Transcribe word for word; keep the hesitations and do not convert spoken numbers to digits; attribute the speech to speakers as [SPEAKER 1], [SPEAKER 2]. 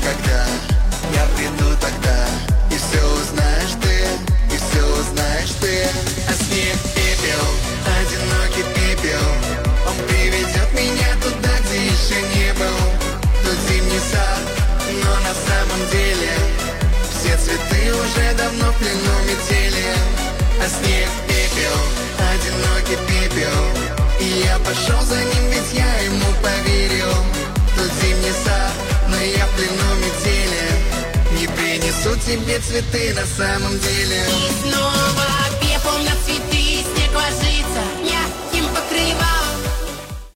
[SPEAKER 1] когда я приду тогда, и все узнаешь ты, и все узнаешь ты. А снег, пепел, одинокий пепел, он приведет меня туда, где еще не был. Тут зимний сад, но на самом деле все цветы уже давно в плену метели. А снег, пепел, одинокий пепел, и я пошел за ним, ведь я ему поверил. Тут зимний сад, но я в плену метели, не принесу тебе цветы на самом деле.
[SPEAKER 2] И снова